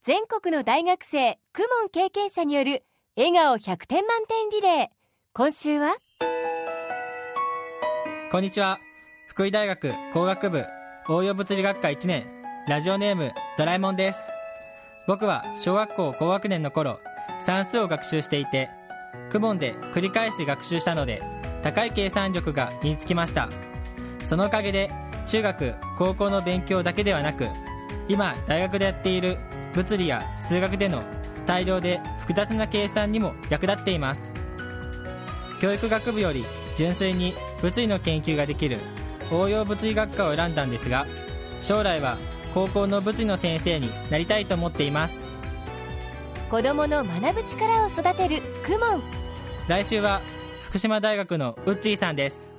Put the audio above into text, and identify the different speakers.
Speaker 1: 全国の大学生公文経験者による笑顔100点満点リレー。今週は
Speaker 2: こんにちは。福井大学工学部応用物理学科1年、ラジオネームドラえもんです。僕は小学校高学年の頃、算数を学習していて、公文で繰り返して学習したので高い計算力が身につきました。そのおかげで中学高校の勉強だけではなく、今大学でやっている物理や数学での大量で複雑な計算にも役立っています。教育学部より純粋に物理の研究ができる応用物理学科を選んだんですが、将来は高校の物理の先生になりたいと思っています。
Speaker 1: 子どもの学ぶ力を育てる公文。
Speaker 2: 来週は福島大学のウッチーさんです。